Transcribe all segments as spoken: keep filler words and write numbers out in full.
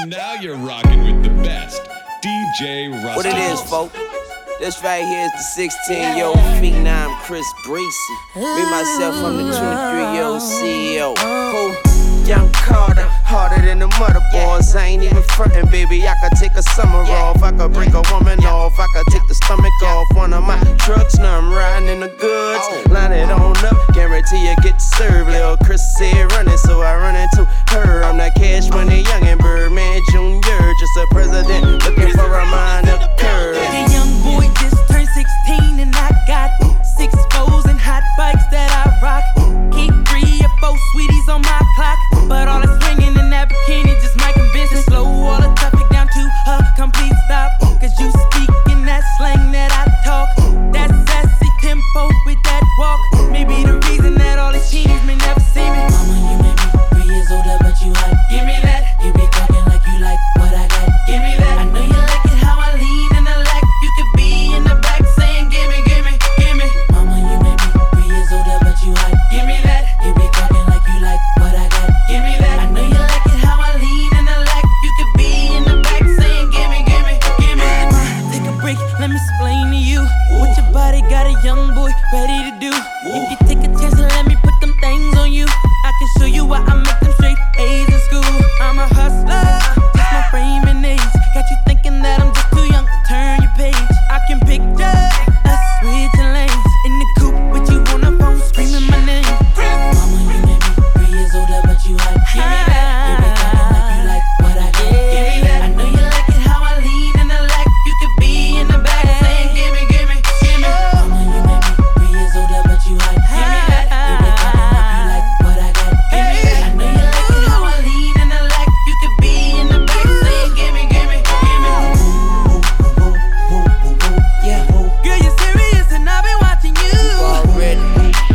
Now you're rocking with the best, D J Russell. What it is, folks? This right here is the sixteen-year-old phenom Chris Breezy. Me, myself, I'm the twenty-three-year-old C E O. Who? Young Carter, harder than the mother boys. I ain't even frontin', baby. I could take a summer off. I could break a woman off. I could take the stomach off one of my trucks. Now I'm riding in the goods. Line it on up, guarantee you get served. Lil' Chris said running, so I run into her. I'm that Cash Money youngin' Birdman Junior Just a president looking for a minor curve. The young boy just turned sixteen and I got six foes and hot bikes that I rock. Keep three or four sweeties on my clock, but all the swinging in that bikini just might convince and slow all the traffic down to a complete stop. Cause you speak in that slang that I talk, that sassy tempo with that walk. Maybe the reason that all these teens may never see me. Mama, you may be three years older, but you hot. Give me that. You be talking like you like what I got. Give me that. I know you like it how I lean in the lack. You could be in the back saying gimme, gimme, gimme. Mama, you may be three years older, but you hot. Give me that. You be talking like you like what I got. Give me that. I know you like it how I lean in the lack. You could be in the back saying gimme, gimme, gimme. Ma, take a break, let me explain to you what your body got a young boy ready to do. If you take a chance and let me put them things on you, I can show you why I make them straight A's in school. I'm a hustler, just my frame and age got you thinking that I'm just too young to turn your page. I can picture us switching lanes in the coupe with you on the phone screaming my name. Mama, you may be three years older, but you hot. Give me that. You be talking like you like what I got. Give me that. I know you like it how I lean in the lack. You could be in the back saying gimme, gimme, gimme. Mama, you may be three years older, but you hot. Give me that. You be talking like you like what I got. Give me that. I know you like it how I lean in the lack. You could be in the back saying gimme, gimme, gimme. Yeah. Girl, you're serious and I've been watching you. Already.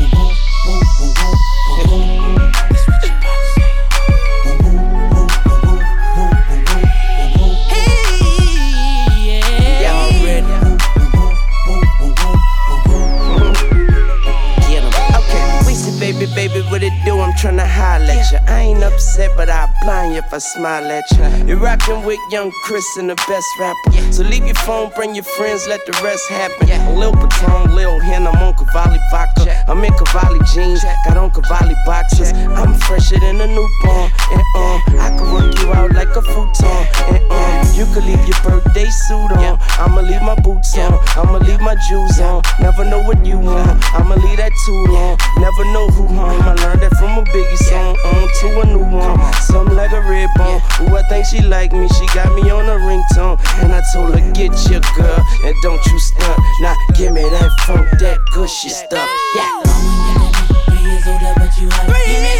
Baby, baby, what it do? I'm tryna holler at ya. I ain't upset, but I'll blind you if I smile at ya. You're rockin' with young Chris and the best rapper. So leave your phone, bring your friends, let the rest happen. A Lil Patron, Lil Hen, I'm on Cavalli vodka. I'm in Cavalli jeans, got on Cavalli boxes. I'm fresher than a newborn. And um, I can work you out like a futon. And um, you could leave your birthday suit on. I'ma leave my boots on. I'ma leave my jewels on. Never know what you want. I'ma leave that too long. Never know who home. I learned that from a Biggie song on to a new one. Something like a red bone. Ooh, I think she like me. She got me on a ringtone. And I told her, get your girl and don't you stunt. Now give me that funk, that gushy stuff. Yeah. Mama, you may be three years older, but you hot. Give me